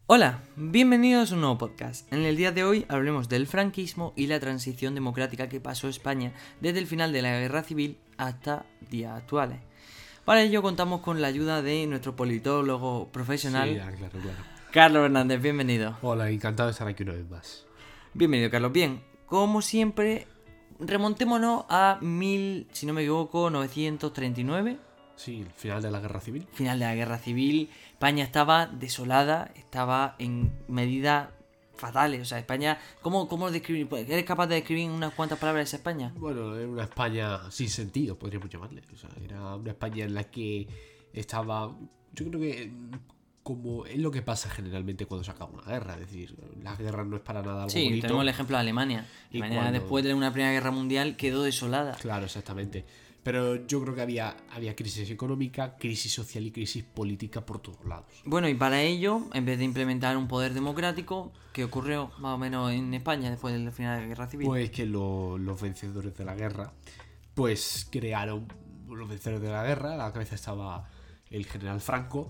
Hola, bienvenidos a un nuevo podcast. En el día de hoy hablaremos del franquismo y la transición democrática que pasó España desde el final de la Guerra Civil hasta días actuales. Para ello contamos con la ayuda de nuestro politólogo profesional, Sí, claro. Carlos Hernández. Bienvenido. Hola, encantado de estar aquí una vez más. Bienvenido, Carlos. Bien, como siempre, remontémonos a si no me equivoco, 939. Sí, el final de la Guerra Civil. Final de la Guerra Civil. España estaba desolada, estaba en medidas fatales. O sea, España, ¿cómo describir? ¿Eres capaz de describir en unas cuantas palabras esa España? Bueno, era una España sin sentido, podríamos llamarle. O sea, era una España en la que estaba. Yo creo que como es lo que pasa generalmente cuando se acaba una guerra. Es decir, la guerra no es para nada algo Sí, bonito. tenemos el ejemplo de Alemania. Y Alemania, cuando- después de una Primera Guerra Mundial, quedó desolada. Claro, exactamente. Pero yo creo que había crisis económica, crisis social y crisis política por todos lados. Bueno, y para ello, en vez de implementar un poder democrático, ¿qué ocurrió más o menos en España después del final de la Guerra Civil? Pues que los vencedores de la guerra, pues crearon los vencedores de la guerra, a la cabeza estaba el general Franco,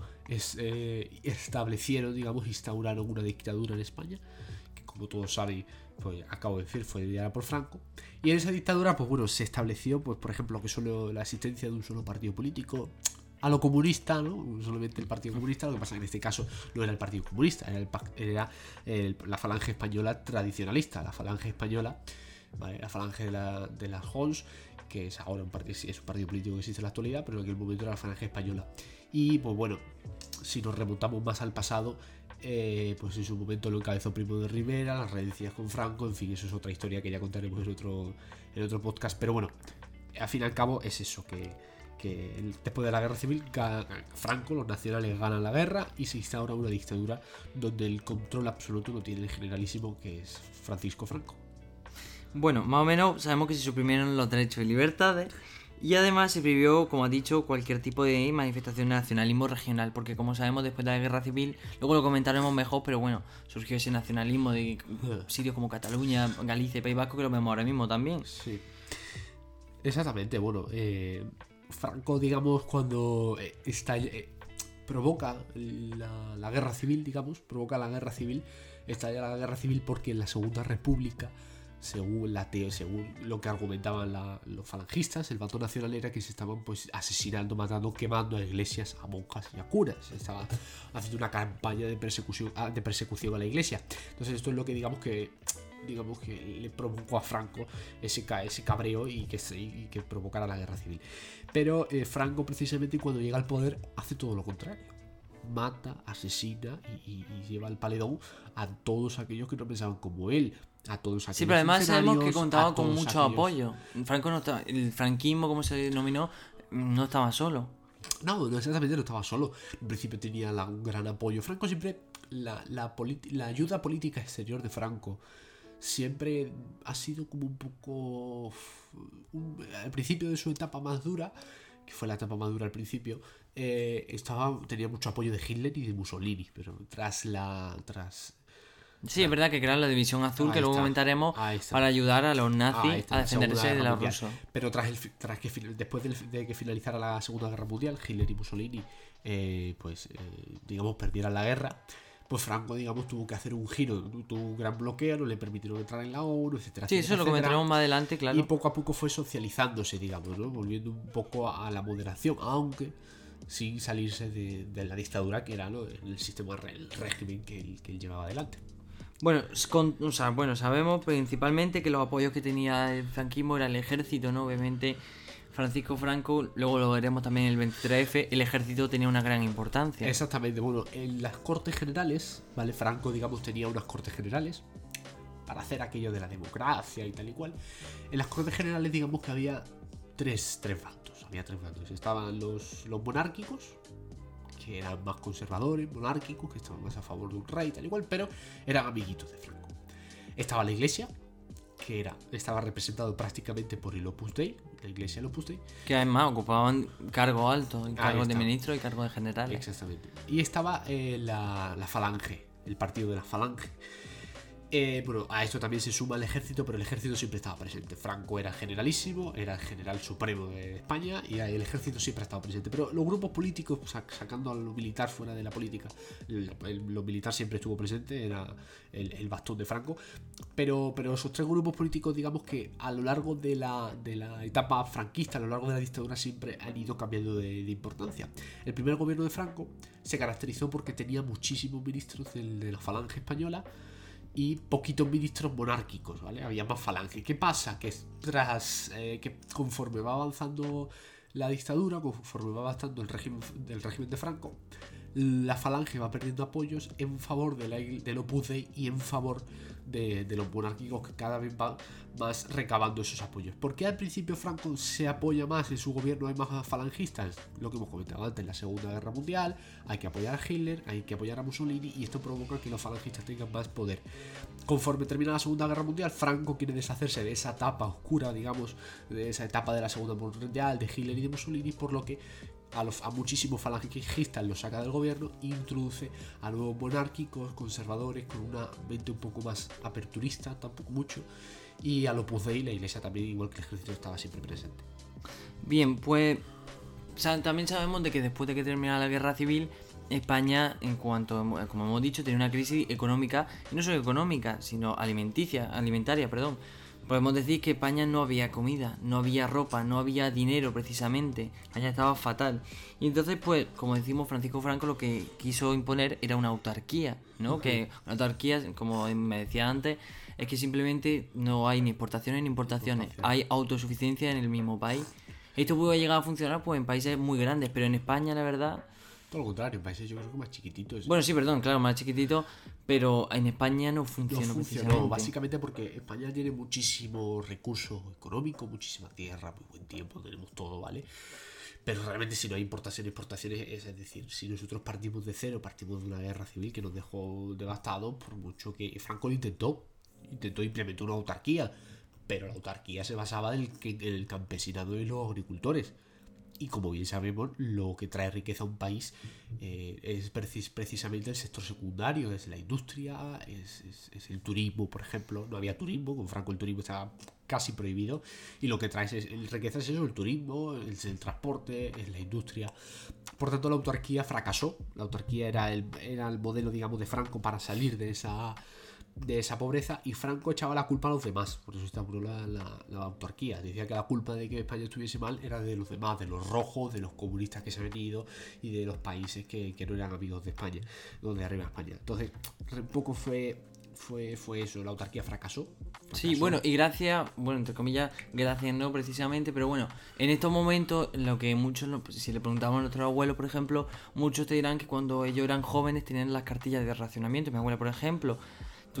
establecieron, digamos, instauraron una dictadura en España, que como todos saben, pues acabo de decir, fue liderada por Franco. Y en esa dictadura, pues bueno, se estableció, pues por ejemplo, que solo la existencia de un solo partido político, a lo comunista, ¿no? Solamente el Partido Comunista. Lo que pasa que en este caso no era el Partido Comunista, era la Falange Española tradicionalista, la Falange Española, ¿vale? La Falange de las Jons, que es ahora es un partido político que existe en la actualidad, pero en aquel momento era la Falange Española. Y pues bueno, si nos remontamos más al pasado, pues en su momento lo encabezó Primo de Rivera, las redencias con Franco, en fin, eso es otra historia que ya contaremos en otro podcast. Pero bueno, al fin y al cabo es eso, que después de la guerra civil, Franco, los nacionales ganan la guerra y se instaura una dictadura donde el control absoluto lo tiene el generalísimo, que es Francisco Franco. Bueno, más o menos sabemos que se suprimieron los derechos y libertades y además se prohibió, como ha dicho, cualquier tipo de manifestación de nacionalismo regional, porque como sabemos después de la Guerra Civil, luego lo comentaremos mejor, pero bueno, surgió ese nacionalismo de sitios como Cataluña, Galicia y País Vasco, que lo vemos ahora mismo también. Sí. Exactamente, bueno, Franco, digamos, cuando provoca la guerra civil, estalla la guerra civil porque en la Segunda República, según lo que argumentaban los falangistas, el bando nacional era que se estaban pues asesinando, matando, quemando a iglesias, a monjas y a curas. Se estaba haciendo una campaña de persecución a la iglesia. Entonces esto es lo que digamos que le provocó a Franco ese cabreo y que provocara la guerra civil. Pero Franco, precisamente cuando llega al poder, hace todo lo contrario. Mata, asesina y lleva al paredón a todos aquellos que no pensaban como él, a todos aquellos. Sí, pero además sabemos que contaba con todos mucho apoyo. Franco no estaba, el franquismo, como se denominó, no estaba solo. No exactamente, no estaba solo. En principio tenía un gran apoyo. Franco siempre, la ayuda política exterior de Franco siempre ha sido como un poco al principio de su etapa más dura, que fue la etapa más dura al principio, tenía mucho apoyo de Hitler y de Mussolini, pero Sí, es verdad que crearon la División Azul, que luego comentaremos, para ayudar a los nazis a defenderse de los rusos. Pero después de que finalizara la Segunda Guerra Mundial, Hitler y Mussolini digamos, perdieran la guerra, pues Franco, digamos, tuvo que hacer un giro, tuvo un gran bloqueo, no le permitieron entrar en la ONU, etcétera. Sí, eso lo comentaremos más adelante, claro. Y poco a poco fue socializándose, digamos, ¿no? Volviendo un poco a la moderación, aunque sin salirse de la dictadura que era, ¿no?, el sistema, el régimen que él llevaba adelante. Bueno, sabemos principalmente que los apoyos que tenía el franquismo era el ejército, ¿no? Obviamente Francisco Franco, luego lo veremos también en el 23F, el ejército tenía una gran importancia. Exactamente, bueno, en las Cortes Generales, ¿vale? Franco, digamos, tenía unas Cortes Generales para hacer aquello de la democracia y tal y cual. En las Cortes Generales, digamos que había tres bandos. Estaban los monárquicos, que eran más conservadores, monárquicos, que estaban más a favor de un rey, tal y cual, pero eran amiguitos de Franco. Estaba la iglesia, que estaba representado prácticamente por el Opus Dei, la iglesia del Opus Dei. Que además ocupaban cargos altos, cargos de ministro y cargos de generales. Exactamente. Y estaba la Falange, el partido de la Falange. Bueno, a esto también se suma el ejército, pero el ejército siempre estaba presente. Franco era generalísimo, era el general supremo de España y el ejército siempre ha estado presente. Pero los grupos políticos, sacando a lo militar fuera de la política, lo militar siempre estuvo presente, era el bastón de Franco. Pero esos tres grupos políticos, digamos que a lo largo de la etapa franquista, a lo largo de la dictadura, siempre han ido cambiando de importancia. El primer gobierno de Franco se caracterizó porque tenía muchísimos ministros de la falange española y poquitos ministros monárquicos, ¿vale? Había más falange. ¿Qué pasa? Que que conforme va avanzando la dictadura, conforme va avanzando el régimen de Franco, la falange va perdiendo apoyos en favor del Opus Dei y en favor de los monárquicos, que cada vez van más recabando esos apoyos. ¿Por qué al principio Franco se apoya más en su gobierno, hay más falangistas? Lo que hemos comentado antes, la Segunda Guerra Mundial, hay que apoyar a Hitler, hay que apoyar a Mussolini, y esto provoca que los falangistas tengan más poder. Conforme termina la Segunda Guerra Mundial, Franco quiere deshacerse de esa etapa oscura, digamos, de esa etapa de la Segunda Guerra Mundial, de Hitler y de Mussolini, por lo que a muchísimos falangistas los saca del gobierno e introduce a nuevos monárquicos, conservadores, con una mente un poco más aperturista, tampoco mucho, y al Opus Dei, la iglesia también, igual que el ejército, estaba siempre presente. Bien, pues también sabemos de que después de que termina la guerra civil, España, en cuanto, como hemos dicho, tenía una crisis económica, y no solo económica, sino alimentaria, perdón. Podemos decir que España no había comida, no había ropa, no había dinero precisamente. España estaba fatal. Y entonces, pues, como decimos, Francisco Franco lo que quiso imponer era una autarquía, ¿no? Uh-huh. Que una autarquía, como me decía antes, es que simplemente no hay ni exportaciones ni importaciones. Hay autosuficiencia en el mismo país. Esto puede llegar a funcionar pues en países muy grandes, pero en España, la verdad... Todo lo contrario, en países yo creo que más chiquititos. Bueno, sí, perdón, claro, más chiquititos, pero en España no funciona precisamente. Básicamente porque España tiene muchísimo recurso económico, muchísima tierra, muy buen tiempo, tenemos todo, ¿vale? Pero realmente si no hay exportaciones, es decir, si nosotros partimos de cero, partimos de una guerra civil que nos dejó devastados, por mucho que Franco lo intentó implementar una autarquía, pero la autarquía se basaba en el campesinado y los agricultores. Y como bien sabemos, lo que trae riqueza a un país es precisamente el sector secundario, es la industria, es el turismo, por ejemplo. No había turismo, con Franco el turismo estaba casi prohibido, y lo que trae riqueza es eso, el turismo, el transporte, es la industria. Por tanto, la autarquía fracasó. La autarquía era el modelo, digamos, de Franco para salir de esa pobreza, y Franco echaba la culpa a los demás. Por eso establó la autarquía. Decía que la culpa de que España estuviese mal era de los demás, de los rojos, de los comunistas que se han ido y de los países que no eran amigos de España, donde arriba España. Entonces, un poco fue eso, la autarquía fracasó. Sí, bueno, y gracias, bueno, entre comillas, gracias no precisamente, pero bueno, en estos momentos, lo que muchos, si le preguntamos a nuestros abuelos, por ejemplo, muchos te dirán que cuando ellos eran jóvenes tenían las cartillas de racionamiento. Mi abuela, por ejemplo, tú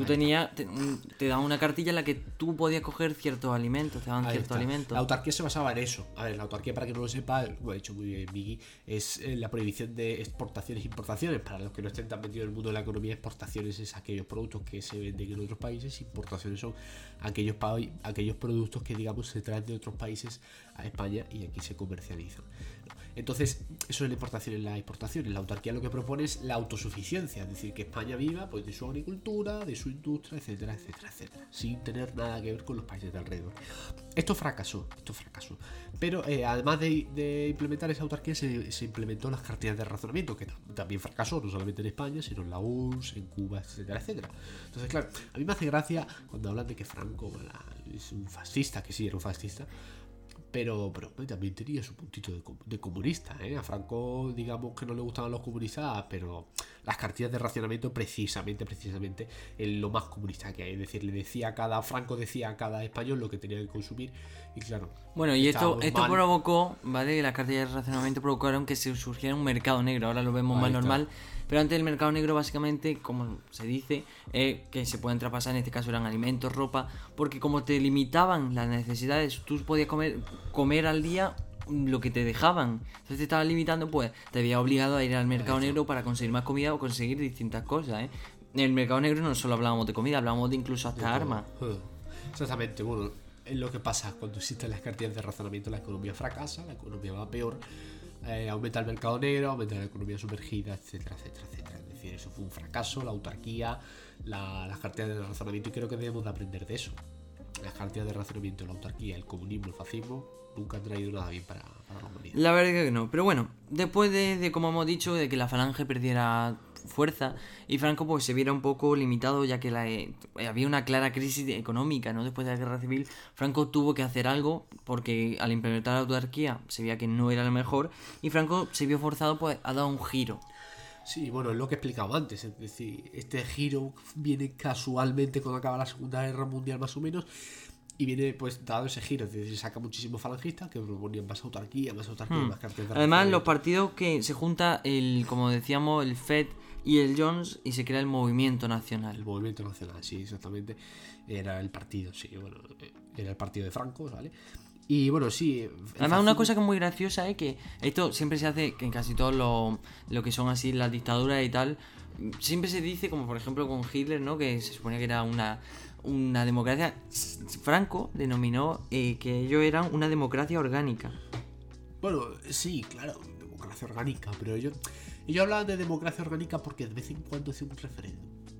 te daban una cartilla en la que tú podías coger ciertos alimentos, te daban ciertos alimentos. La autarquía se basaba en eso. A ver, la autarquía, para que no lo sepa, lo ha dicho muy bien Migui, es la prohibición de exportaciones e importaciones. Para los que no estén tan metidos en el mundo de la economía, exportaciones es aquellos productos que se venden en otros países, importaciones son aquellos productos que, digamos, se traen de otros países a España y aquí se comercializan. Entonces, eso es la importación y la exportación. La autarquía lo que propone es la autosuficiencia, es decir, que España viva pues de su agricultura, de su industria, etcétera, etcétera, etcétera, sin tener nada que ver con los países de alrededor. Esto fracasó. Pero además de implementar esa autarquía, se implementó las cartillas de razonamiento, que también fracasó, no solamente en España, sino en la URSS, en Cuba, etcétera, etcétera. Entonces, claro, a mí me hace gracia cuando hablan de que Franco es un fascista, que sí, era un fascista, pero también tenía su puntito de comunista, ¿eh? A Franco, digamos que no le gustaban los comunistas, pero las cartillas de racionamiento precisamente es lo más comunista que hay. Es decir, Franco decía a cada español lo que tenía que consumir, y claro. Bueno, y esto provocó, ¿vale? Las cartillas de racionamiento provocaron que se surgiera un mercado negro. Ahora lo vemos más normal. Pero antes el mercado negro, básicamente, como se dice, que se pueden traspasar, en este caso eran alimentos, ropa, porque como te limitaban las necesidades, tú podías comer al día lo que te dejaban. Entonces te estaban limitando, pues te había obligado a ir al mercado negro para conseguir más comida o conseguir distintas cosas, ¿eh? En el mercado negro no solo hablábamos de comida, hablábamos de incluso hasta armas. Exactamente, bueno, es lo que pasa cuando existen las cartillas de razonamiento. La economía fracasa, la economía va peor. Aumenta el mercado negro, aumenta la economía sumergida, etcétera, etcétera, etcétera. Es decir, eso fue un fracaso, la autarquía, las cartillas de razonamiento, y creo que debemos de aprender de eso. Las cartillas de razonamiento, la autarquía, el comunismo, el fascismo nunca han traído nada bien para la humanidad. La verdad que no, pero bueno, después de como hemos dicho, de que la falange perdiera fuerza y Franco pues se viera un poco limitado, ya que había una clara crisis económica, ¿no? Después de la guerra civil, Franco tuvo que hacer algo porque al implementar la autarquía se veía que no era lo mejor y Franco se vio forzado pues a dar un giro. Sí, bueno, es lo que he explicado antes, es decir, este giro viene casualmente cuando acaba la Segunda Guerra Mundial más o menos, y viene pues dado ese giro, es decir, se saca muchísimos falangistas que proponían más autarquía, más cartas de Además, los partidos que se junta como decíamos, el FED y el Jones y se crea el Movimiento Nacional. El Movimiento Nacional, sí, exactamente, era el partido, sí, bueno, era el partido de Franco, ¿vale? Y bueno, sí. Además, una cosa que es muy graciosa es que esto siempre se hace que en casi todos lo que son así las dictaduras y tal, siempre se dice, como por ejemplo con Hitler, ¿no? Que se suponía que era una democracia. Franco denominó que ellos eran una democracia orgánica. Bueno, sí, claro, democracia orgánica, pero ellos hablaban de democracia orgánica porque de vez en cuando hacían un referéndum.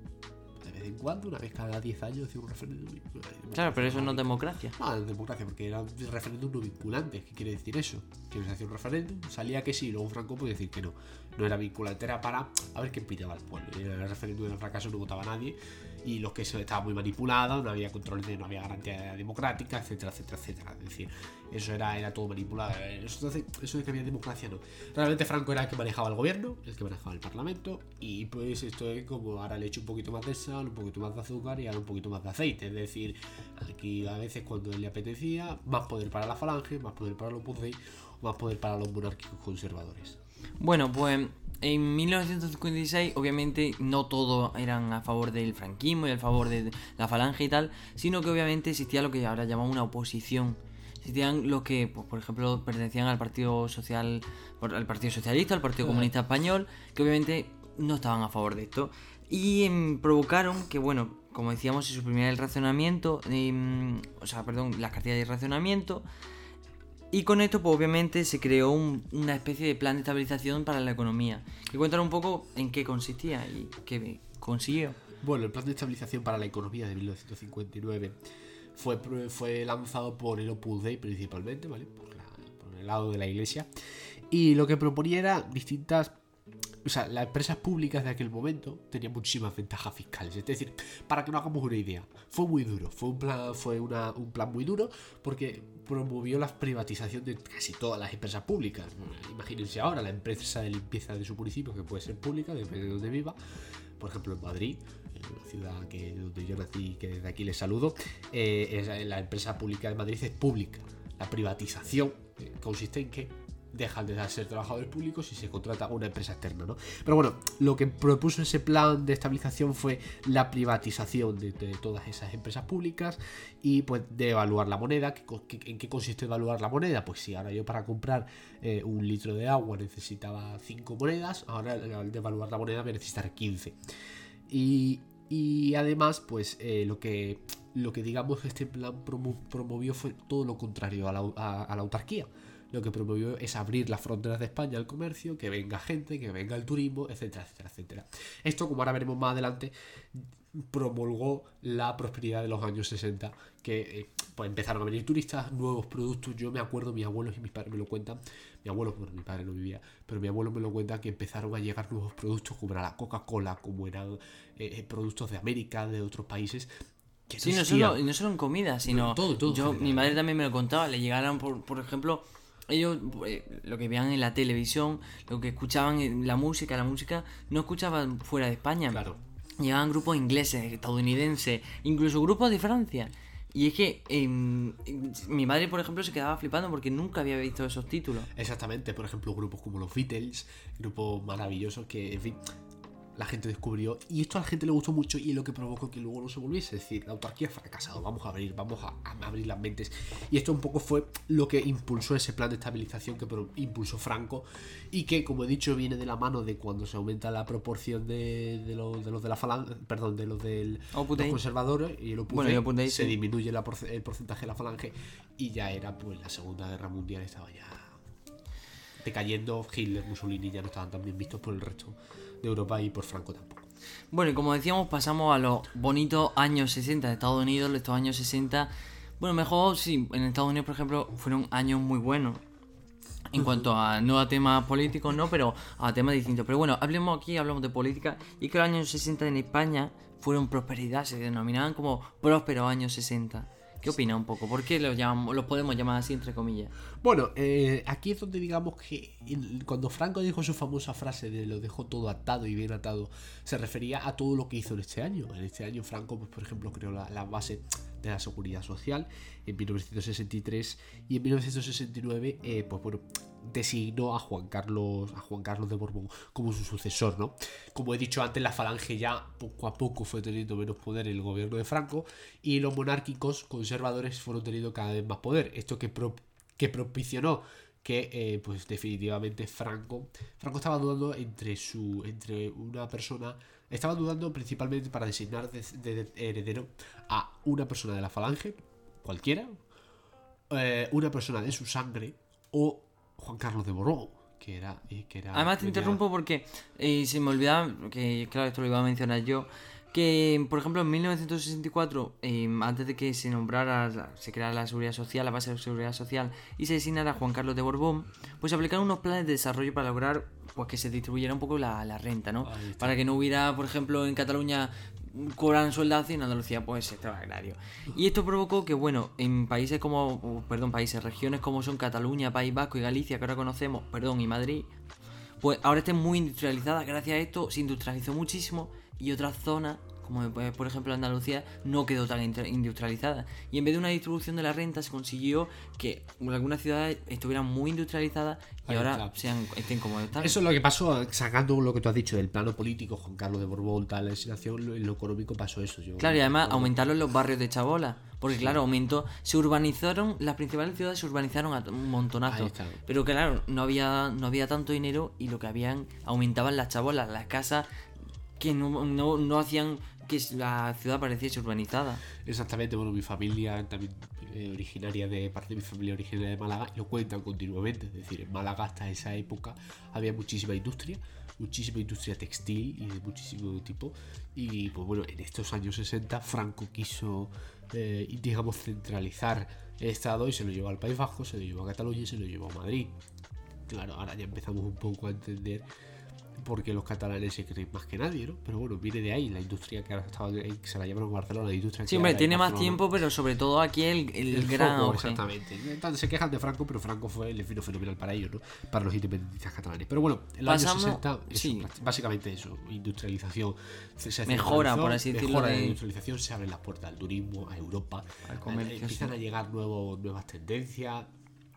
De vez en cuando, una vez cada 10 años, hacían un referéndum. Claro, pero eso no es democracia. No, es democracia, porque era un referéndum no vinculante. ¿Qué quiere decir eso? Que se hacía un referéndum, salía que sí, luego Franco podía decir que no. No era vinculante, era para a ver qué opinaba el pueblo. En el referéndum del fracaso no votaba nadie. Y los que estaba muy manipulado, no había control, no había garantía democrática, etcétera, etcétera, etcétera. Es decir, eso era todo manipulado. Entonces, eso de que había democracia no. Realmente Franco era el que manejaba el gobierno, el que manejaba el parlamento, y pues esto es como ahora le echo un poquito más de sal, un poquito más de azúcar y ahora un poquito más de aceite. Es decir, aquí a veces cuando le apetecía, más poder para la falange, más poder para los Pucey, más poder para los monárquicos conservadores. Bueno, pues en 1956 obviamente no todos eran a favor del franquismo y a favor de la falange y tal, sino que obviamente existía lo que ahora llamamos una oposición. Existían los que, pues, por ejemplo, pertenecían al Partido Social, al Partido Socialista, al Partido Comunista Español, que obviamente no estaban a favor de esto. Y provocaron que, bueno, como decíamos, se suprimiera el racionamiento, las cartillas de racionamiento. Y con esto, pues obviamente, se creó una especie de plan de estabilización para la economía. Y cuéntanos un poco en qué consistía y qué consiguió. Bueno, el plan de estabilización para la economía de 1959 fue lanzado por el Opus Dei principalmente, ¿vale? Por el lado de la iglesia. Y lo que proponía era distintas... O sea, las empresas públicas de aquel momento tenían muchísimas ventajas fiscales. Es decir, para que nos hagamos una idea, fue muy duro. Fue un plan muy duro porque promovió la privatización de casi todas las empresas públicas. Imagínense ahora la empresa de limpieza de su municipio, que puede ser pública, depende de donde viva. Por ejemplo, en Madrid, una ciudad donde yo nací y que desde aquí les saludo, la empresa pública de Madrid es pública. La privatización consiste en que dejan de ser trabajadores públicos y se contrata a una empresa externa, ¿no? Pero bueno, lo que propuso ese plan de estabilización fue la privatización de todas esas empresas públicas y pues devaluar la moneda. ¿En qué consiste devaluar la moneda? Pues si ahora yo para comprar un litro de agua necesitaba 5 monedas, ahora al devaluar la moneda voy a necesitar 15. Y además, pues lo que digamos este plan promovió fue todo lo contrario a la autarquía. Lo que promovió es abrir las fronteras de España al comercio, que venga gente, que venga el turismo, etcétera, etcétera, etcétera. Esto, como ahora veremos más adelante, promulgó la prosperidad de los años 60, que pues empezaron a venir turistas, nuevos productos. Yo me acuerdo, mis abuelos y mis padres me lo cuentan, mi padre no vivía, pero mi abuelo me lo cuenta, que empezaron a llegar nuevos productos como era la Coca-Cola, como eran productos de América, de otros países. Sí, no solo en comida, sino todo mi madre también me lo contaba, le llegaron por ejemplo, ellos lo que veían en la televisión, lo que escuchaban en la música no escuchaban fuera de España. Claro. Llegaban grupos ingleses, estadounidenses, incluso grupos de Francia. Y es que mi madre, por ejemplo, se quedaba flipando porque nunca había visto esos títulos. Exactamente, por ejemplo, grupos como los Beatles, grupos maravillosos que, en fin, la gente descubrió, y esto a la gente le gustó mucho y es lo que provocó que luego no se volviese. Es decir, la autarquía ha fracasado, vamos a abrir las mentes, y esto un poco fue lo que impulsó ese plan de estabilización que impulsó Franco, y que, como he dicho, viene de la mano de cuando se aumenta la proporción de los de la falange, perdón, de los los conservadores, y el Opus Dei, se disminuye el porcentaje de la falange, y ya era pues la Segunda Guerra Mundial, estaba ya decayendo. Hitler, Mussolini ya no estaban tan bien vistos por el resto de Europa y por Franco tampoco. Bueno, y como decíamos, pasamos a los bonitos años 60 de Estados Unidos. Estos años 60, bueno, mejor sí, en Estados Unidos, por ejemplo, fueron años muy buenos. En cuanto a, no a temas políticos, no, pero a temas distintos. Pero bueno, hablamos de política. Y que los años 60 en España fueron prosperidad, se denominaban como prósperos años 60. ¿Qué opina un poco? ¿Por qué los podemos llamar así, entre comillas? Bueno, aquí es donde digamos que cuando Franco dijo su famosa frase de lo dejó todo atado y bien atado, se refería a todo lo que hizo en este año. En este año Franco, pues, por ejemplo, creó la base de la seguridad social en 1963 y en 1969, pues bueno, designó a Juan Carlos de Borbón como su sucesor, ¿no? Como he dicho antes, la Falange ya poco a poco fue teniendo menos poder en el gobierno de Franco y los monárquicos conservadores fueron teniendo cada vez más poder. Esto que propició que pues definitivamente Franco estaba dudando entre una persona, estaba dudando principalmente para designar de heredero a una persona de la Falange, cualquiera, una persona de su sangre o Juan Carlos de Borbón, que era Además te interrumpo porque se me olvidaba, que claro, esto lo iba a mencionar yo, que por ejemplo en 1964, antes de que se creara la seguridad social, la base de la seguridad social, y se designara a Juan Carlos de Borbón, pues se aplicaron unos planes de desarrollo para lograr pues que se distribuyera un poco la renta, ¿no? Para que no hubiera, por ejemplo, en Cataluña cobran sueldazo y en Andalucía pues sector agrario. Y esto provocó que, bueno, en regiones como son Cataluña, País Vasco y Galicia, que ahora conocemos, y Madrid, pues ahora estén muy industrializadas. Gracias a esto se industrializó muchísimo y otras zonas, como por ejemplo Andalucía, no quedó tan industrializada. Y en vez de una distribución de la renta se consiguió que algunas ciudades estuvieran muy industrializadas y ahí ahora estén como están. Eso es lo que pasó, sacando lo que tú has dicho del plano político, Juan Carlos de Borbón, tal, la designación, en lo económico pasó eso. Claro, y además aumentaron los barrios de chabola. Porque claro, se urbanizaron, las principales ciudades se urbanizaron a un montonazo. Pero claro, no había tanto dinero y lo que habían, aumentaban las chabolas, las casas que no hacían que la ciudad pareciese urbanizada. Exactamente, bueno, mi familia también parte de mi familia originaria de Málaga, y lo cuentan continuamente. Es decir, en Málaga hasta esa época había muchísima industria textil y de muchísimo tipo. Y pues bueno, en estos años 60 Franco quiso, digamos, centralizar el Estado y se lo llevó al País Vasco, se lo llevó a Cataluña y se lo llevó a Madrid. Claro, ahora ya empezamos un poco a entender porque los catalanes se creen más que nadie, ¿no? Pero bueno, viene de ahí la industria que ahora se la llamaron Barcelona, la industria. Sí, hombre, tiene más tiempo, pero sobre todo aquí el gran foco, auge. Exactamente. Entonces se quejan de Franco, pero Franco fue el vino fenomenal para ellos, ¿no? Para los independentistas catalanes. Pero bueno, en los años 60 básicamente eso, industrialización. Mejora, por así decirlo. Mejora la industrialización, se abren las puertas al turismo, a Europa. Empiezan a llegar nuevas tendencias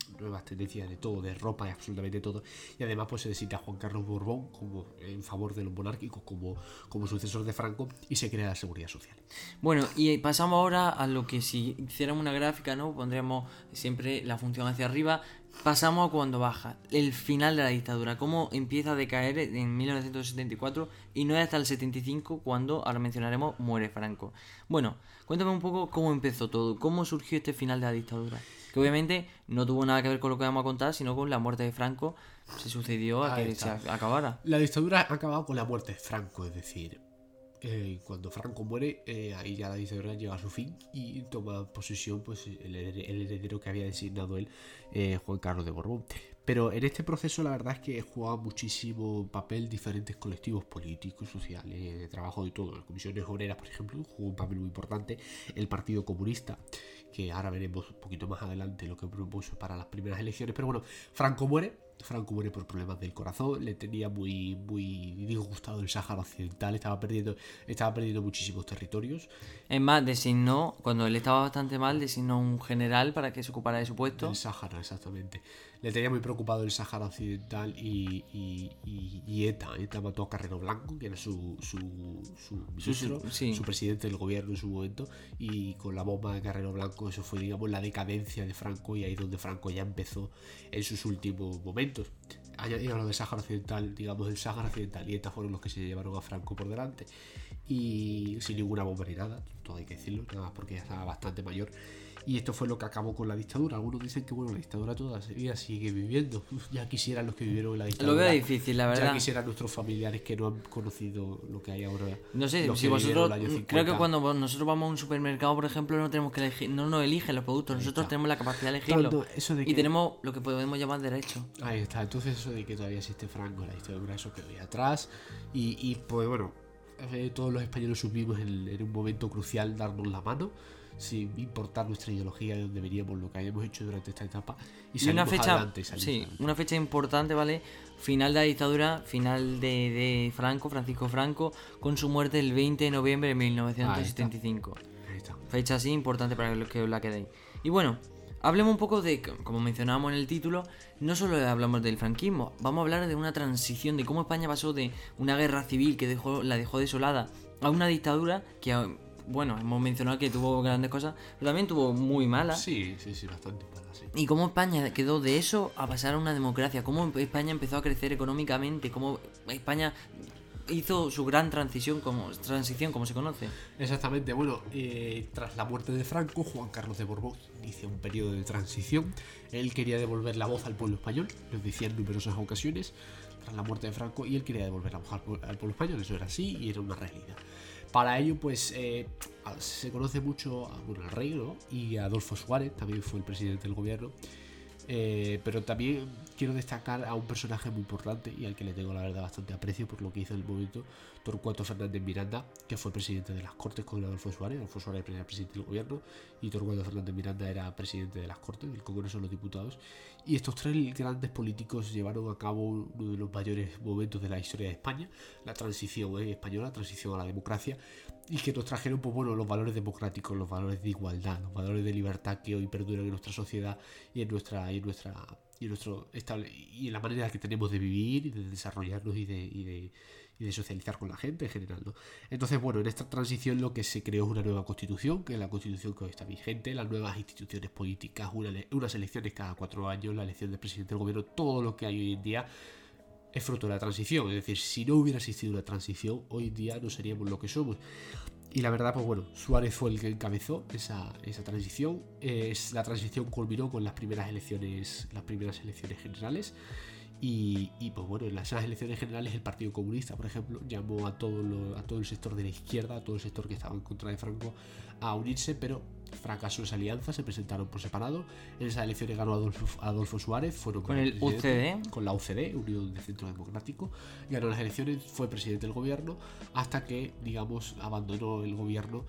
de todo, de ropa y absolutamente todo. Y además pues se designa a Juan Carlos Borbón como en favor de los monárquicos como sucesor de Franco y se crea la seguridad social. Bueno, y pasamos ahora a lo que si hiciéramos una gráfica, ¿no? Pondríamos siempre la función hacia arriba. Pasamos a cuando baja, el final de la dictadura, cómo empieza a decaer en 1974 y no es hasta el 75 cuando, ahora mencionaremos, muere Franco. Bueno, cuéntame un poco cómo empezó todo, cómo surgió este final de la dictadura. Que obviamente no tuvo nada que ver con lo que vamos a contar, sino con la muerte de Franco. Se sucedió a que se acabara. La dictadura ha acabado con la muerte de Franco, es decir, cuando Franco muere, ahí ya la dictadura llega a su fin y toma posesión pues el heredero que había designado él, Juan Carlos de Borbón. Pero en este proceso la verdad es que jugaban muchísimo papel diferentes colectivos políticos, sociales, de trabajo y todo. Las comisiones obreras, por ejemplo, jugó un papel muy importante. El Partido Comunista, que ahora veremos un poquito más adelante lo que propuso para las primeras elecciones. Pero bueno, Franco muere por problemas del corazón, le tenía muy disgustado el Sáhara Occidental, estaba perdiendo muchísimos territorios. Es más, cuando él estaba bastante mal, designó un general para que se ocupara de su puesto. El Sáhara, exactamente. Le tenía muy preocupado el Sáhara Occidental y ETA mató a Carrero Blanco, que era su ministro, su presidente del gobierno en su momento, y con la bomba de Carrero Blanco eso fue, digamos, la decadencia de Franco, y ahí donde Franco ya empezó en sus últimos momentos. Añadido a lo de Sáhara Occidental, digamos, el Sáhara Occidental y ETA fueron los que se llevaron a Franco por delante, y sin ninguna bomba ni nada, todo hay que decirlo, nada más porque ya estaba bastante mayor. Y esto fue lo que acabó con la dictadura. Algunos dicen que bueno, la dictadura todavía sigue viviendo. Ya quisieran los que vivieron en la dictadura. Lo veo difícil, la verdad. Ya quisieran nuestros familiares que no han conocido lo que hay ahora. No sé, si vosotros, creo que cuando nosotros vamos a un supermercado, por ejemplo, no tenemos que elegir, no nos eligen los productos, nosotros tenemos la capacidad de elegirlo. Claro, eso de que... Y tenemos lo que podemos llamar derecho. Ahí está, entonces eso de que todavía existe Franco en la dictadura, eso quedó ahí atrás. Y pues bueno, todos los españoles supimos en un momento crucial darnos la mano, sin importar nuestra ideología, de dónde veníamos, lo que hayamos hecho durante esta etapa. Y una fecha, una fecha importante, ¿vale? Final de la dictadura, final de Francisco Franco, con su muerte el 20 de noviembre de 1975. Ahí está. Fecha así importante para que os la quedéis. Y bueno, hablemos un poco de, como mencionábamos en el título, no solo hablamos del franquismo, vamos a hablar de una transición, de cómo España pasó de una guerra civil que la dejó desolada a una dictadura que, bueno, hemos mencionado que tuvo grandes cosas, pero también tuvo muy malas. Sí, bastante malas, sí. Y cómo España quedó de eso a pasar a una democracia, cómo España empezó a crecer económicamente, cómo España hizo su gran transición como se conoce. Exactamente, bueno, tras la muerte de Franco, Juan Carlos de Borbón inicia un periodo de transición. Él quería devolver la voz al pueblo español, lo decía en numerosas ocasiones, tras la muerte de Franco, y él quería devolver la voz al pueblo español, eso era así y era una realidad. Para ello, pues, se conoce mucho al rey, ¿no? Y a Adolfo Suárez, también fue el presidente del gobierno. Pero también quiero destacar a un personaje muy importante y al que le tengo la verdad bastante aprecio por lo que hizo en el momento, Torcuato Fernández Miranda, que fue presidente de las Cortes con Adolfo Suárez. Adolfo Suárez era presidente del gobierno y Torcuato Fernández Miranda era presidente de las Cortes, del Congreso de los Diputados. Y estos tres grandes políticos llevaron a cabo uno de los mayores momentos de la historia de España, la transición española, la transición a la democracia, y que nos trajeron, pues bueno, los valores democráticos, los valores de igualdad, los valores de libertad que hoy perduran en nuestra sociedad y en la manera que tenemos de vivir y de desarrollarnos y de socializar con la gente en general, ¿no? Entonces, bueno, en esta transición lo que se creó es una nueva constitución, que es la constitución que hoy está vigente, las nuevas instituciones políticas, unas elecciones cada 4 años, la elección del presidente del gobierno, todo lo que hay hoy en día es fruto de la transición. Es decir, si no hubiera existido una transición, hoy en día no seríamos lo que somos. Y la verdad, pues bueno, Suárez fue el que encabezó esa transición. La transición culminó con las primeras elecciones generales. Y pues bueno, en esas elecciones generales el Partido Comunista, por ejemplo, llamó a todo el sector de la izquierda, a todo el sector que estaba en contra de Franco, a unirse, pero fracasó esa alianza, se presentaron por separado. En esas elecciones ganó Adolfo Suárez, fueron con el UCD, con la UCD, Unión de Centro Democrático, ganó las elecciones, fue presidente del gobierno, hasta que, digamos, abandonó el gobierno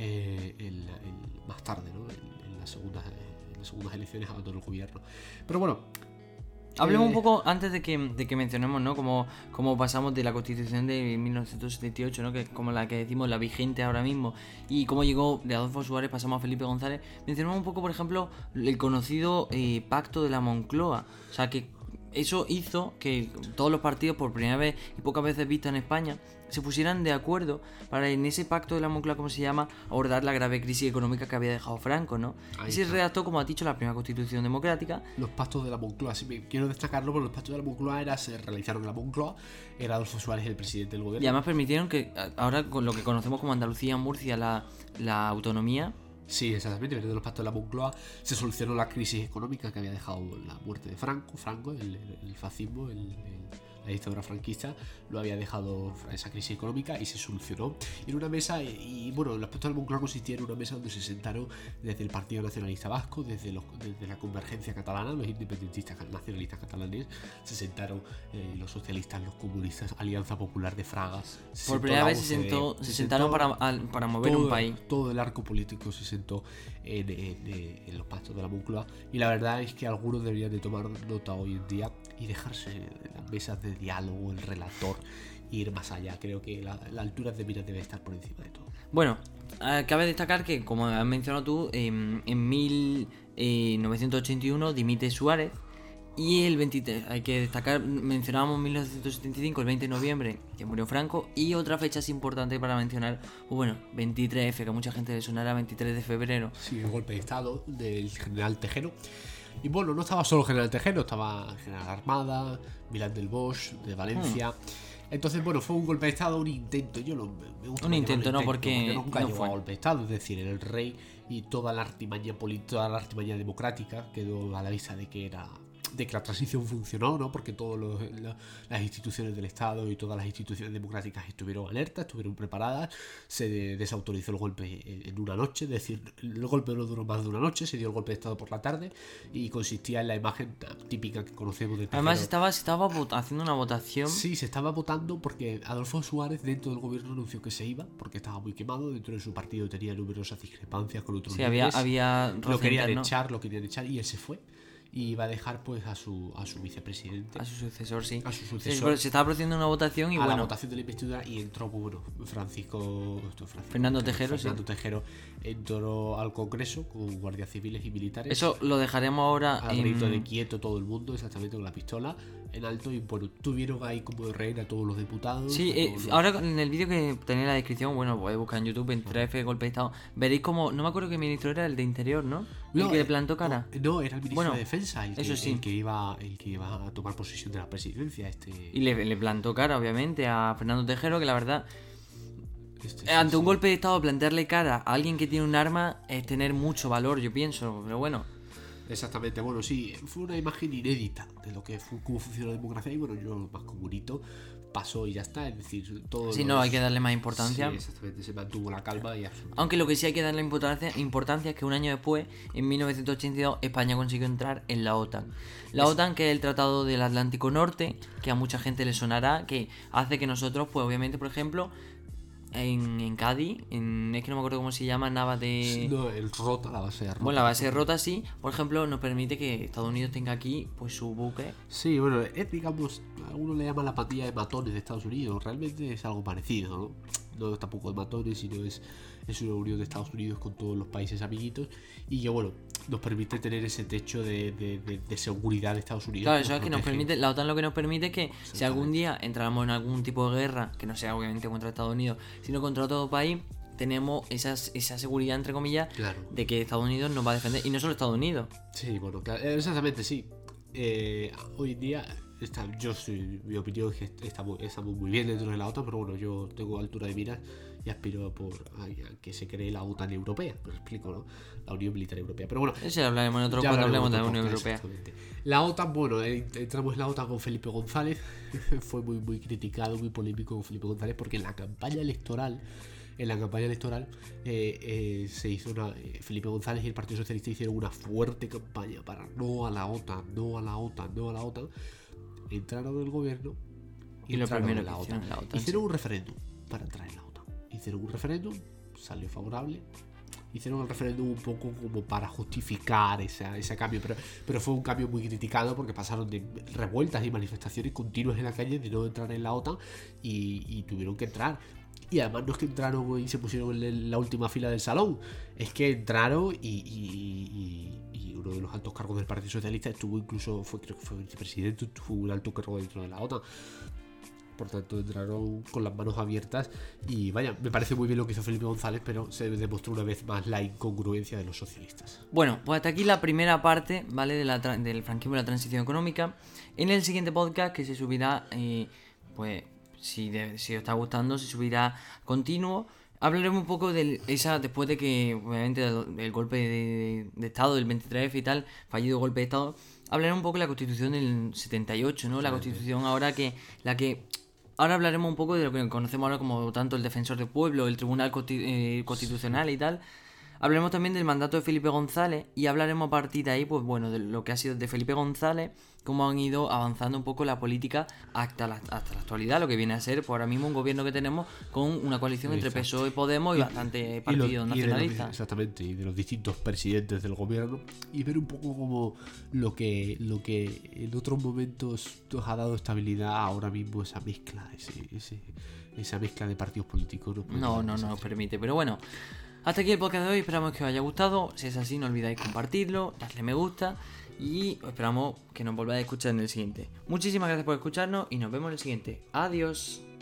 más tarde, ¿no? En las segundas elecciones abandonó el gobierno. Pero bueno, hablemos un poco antes de que mencionemos, ¿no? Cómo pasamos de la Constitución de 1978, ¿no? Que como la que decimos, la vigente ahora mismo, y cómo llegó de Adolfo Suárez, pasamos a Felipe González. Mencionemos un poco, por ejemplo, el conocido Pacto de la Moncloa. O sea, que eso hizo que todos los partidos, por primera vez y pocas veces visto en España, se pusieran de acuerdo para, en ese Pacto de la Moncloa, como se llama, abordar la grave crisis económica que había dejado Franco, ¿no? Y se redactó, como ha dicho, la primera Constitución democrática. Los pactos de la Moncloa, sí, quiero destacarlo, porque los pactos de la Moncloa se realizaron en la Moncloa, era Adolfo Suárez el presidente del gobierno. Y además permitieron que, ahora con lo que conocemos como Andalucía, Murcia, la autonomía. Sí, exactamente, desde los pactos de la Moncloa se solucionó la crisis económica que había dejado la muerte de Franco, el fascismo, la dictadura franquista, lo había dejado esa crisis económica y se solucionó en una mesa. Y bueno, los pactos de la Moncloa consistían en una mesa donde se sentaron desde el Partido Nacionalista Vasco, desde la Convergencia Catalana, los independentistas nacionalistas catalanes, se sentaron los socialistas, los comunistas, Alianza Popular de Fraga. Por primera vez se sentaron para mover un país. Todo el arco político se sentó en los pactos de la Moncloa, y la verdad es que algunos deberían de tomar nota hoy en día y dejarse las mesas de diálogo, el relator, e ir más allá. Creo que la altura de miras debe estar por encima de todo. Bueno, cabe destacar que, como has mencionado tú, en 1981 dimite Suárez, y el 23, hay que destacar, mencionábamos 1975, el 20 de noviembre, que murió Franco, y otra fecha es importante para mencionar, pues bueno, 23F, que a mucha gente le sonará, 23 de febrero. Sí, el golpe de estado del general Tejero. Y bueno, no estaba solo el general Tejero, estaba el general Armada, Milán del Bosch, de Valencia. Entonces, bueno, fue un golpe de estado, un intento. Yo no me gusta Un intento, llamarlo no, porque nunca no llegó fue. a golpe de estado. Es decir, el rey y toda la artimaña política, toda la artimaña democrática quedó a la vista de que la transición funcionó, ¿no? Porque todas las instituciones del Estado y todas las instituciones democráticas estuvieron alertas, estuvieron preparadas, se desautorizó el golpe en una noche, es decir, el golpe no duró más de una noche, se dio el golpe de Estado por la tarde y consistía en la imagen típica que conocemos de Además Tejero. estaba haciendo una votación. Sí, se estaba votando porque Adolfo Suárez dentro del gobierno anunció que se iba porque estaba muy quemado, dentro de su partido tenía numerosas discrepancias con otros Sí, líderes. había Lo querían interno. lo querían echar y él se fue y iba a dejar pues a su vicepresidente, A su sucesor, sí. a su Sí, sucesor, pero se estaba produciendo una votación y a la bueno, votación de la investidura y entró pues, bueno, Fernando Tejero, Fernando Tejero entró al Congreso con guardias civiles y militares. eso lo dejaremos ahora Al grito de quieto todo el mundo, exactamente con la pistola en alto y bueno, tuvieron ahí como de reina a todos los diputados. Sí, a todos los- ahora en el vídeo que tenéis en la descripción, bueno, podéis buscar en YouTube, en 3F golpe de estado, veréis como, no me acuerdo qué ministro era, el de Interior, ¿no? El que le plantó cara. No, era el ministro Bueno, de Defensa, eso sí. el que iba a tomar posesión de la presidencia. Y le plantó cara, obviamente, a Fernando Tejero, que la verdad, Sí, ante un sí. golpe de estado, plantearle cara a alguien que tiene un arma es tener mucho valor, yo pienso, pero bueno. Exactamente, bueno, sí, fue una imagen inédita de lo que fue, cómo funciona la democracia y bueno, yo más como bonito pasó y ya está, es decir, todo. Si no, hay que darle más importancia. Sí, exactamente, se mantuvo la calma y absolutamente. Aunque lo que sí hay que darle importancia es que un año después, en 1982, España consiguió entrar en la OTAN. La OTAN, que es el Tratado del Atlántico Norte, que a mucha gente le sonará, que hace que nosotros, pues obviamente, por ejemplo, en Cádiz, es que no me acuerdo cómo se llama, Nava de... No, el Rota, la base de Rota. Bueno, la base de Rota sí, por ejemplo, nos permite que Estados Unidos tenga aquí pues su buque. Sí, bueno, es digamos, algunos le llaman la pandilla de matones de Estados Unidos, realmente es algo parecido, ¿no? No es tampoco de matones, sino es una unión de Estados Unidos con todos los países amiguitos y que, bueno, nos permite tener ese techo de seguridad de Estados Unidos. Claro, nos eso es que nos protege. permite, la OTAN lo que nos permite es que si algún día entramos en algún tipo de guerra, que no sea obviamente contra Estados Unidos, sino contra otro país, tenemos esa seguridad, entre comillas, Claro. de que Estados Unidos nos va a defender. Y no solo Estados Unidos. Sí, bueno, claro, exactamente, sí. Hoy en día, mi opinión es que estamos muy bien dentro de la OTAN, pero bueno, yo tengo altura de miras y aspiro a que se cree la OTAN europea, me explico, ¿no? La Unión Militar Europea. Pero bueno, Eso ya hablaremos en otro ya cuando hablaremos hablemos de la en otro Unión podcast, Europea. exactamente. La OTAN, bueno, entramos en la OTAN con Felipe González, fue muy criticado, muy polémico con Felipe González porque en la campaña electoral se hizo Felipe González y el Partido Socialista hicieron una fuerte campaña para no a la OTAN, no a la OTAN, no a la OTAN. Entraron en el gobierno Y lo entraron primero en que la hicieron OTAN. en la OTAN, Hicieron sí. un referéndum para entrar en la OTAN. Hicieron un referéndum, salió favorable. Hicieron el referéndum un poco como para justificar ese cambio, pero fue un cambio muy criticado porque pasaron de revueltas y manifestaciones continuas en la calle de no entrar en la OTAN y tuvieron que entrar. Y además no es que entraron y se pusieron en la última fila del salón, es que entraron y uno de los altos cargos del Partido Socialista estuvo incluso, creo que fue vicepresidente, tuvo un alto cargo dentro de la OTAN. Por tanto, entraron con las manos abiertas y vaya, me parece muy bien lo que hizo Felipe González, pero se demostró una vez más la incongruencia de los socialistas. Bueno, pues hasta aquí la primera parte, ¿vale? Del franquismo y la transición económica. En el siguiente podcast, que se subirá, pues si os está gustando, se subirá continuo. Hablaremos un poco después de que, obviamente, el golpe de Estado del 23F y tal, fallido golpe de Estado, hablaremos un poco de la Constitución del 78, ¿no? La Constitución ahora Ahora hablaremos un poco de lo que conocemos ahora como tanto el Defensor del Pueblo, el Tribunal Constitucional y tal. Hablaremos también del mandato de Felipe González y hablaremos a partir de ahí, pues bueno, de lo que ha sido de Felipe González, cómo han ido avanzando un poco la política hasta la actualidad, lo que viene a ser, pues ahora mismo un gobierno que tenemos con una coalición entre Exacto. PSOE, Podemos y bastantes partidos nacionalistas. Exactamente, y de los distintos presidentes del gobierno y ver un poco como lo que en otros momentos nos ha dado estabilidad, ahora mismo esa mezcla, esa mezcla de partidos políticos. No nos permite, pero bueno. Hasta aquí el podcast de hoy, esperamos que os haya gustado. Si es así, no olvidáis compartirlo, darle me gusta y esperamos que nos volváis a escuchar en el siguiente. Muchísimas gracias por escucharnos y nos vemos en el siguiente. Adiós.